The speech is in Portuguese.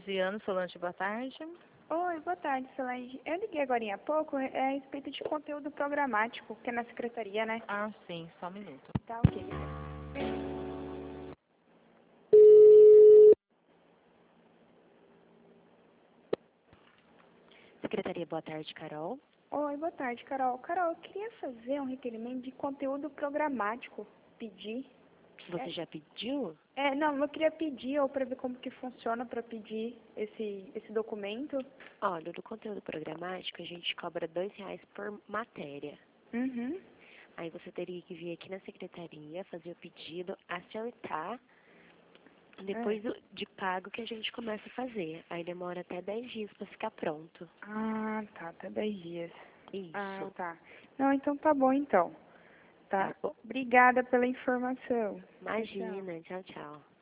Elisiane Solange, boa tarde. Oi, boa tarde, Solange. Eu liguei agora há pouco, a respeito de conteúdo programático, que é na secretaria, né? Ah, sim, só um minuto. Tá, ok. Secretaria, boa tarde, Carol. Oi, boa tarde, Carol. Carol, eu queria fazer um requerimento de conteúdo programático, pedir. Você já pediu? Não, eu queria pedir, ou para ver como que funciona para pedir esse documento. Olha, do conteúdo programático a gente cobra R$ 2 por matéria. Uhum. Aí você teria que vir aqui na secretaria, fazer o pedido, acertar, depois de pago que a gente começa a fazer. Aí demora até 10 dias para ficar pronto. Ah, tá, até 10 dias. Isso. Ah, tá. Não, então tá bom, então. Tá. Tá bom. Obrigada pela informação. Tchau, tchau. Imagina, tchau, tchau.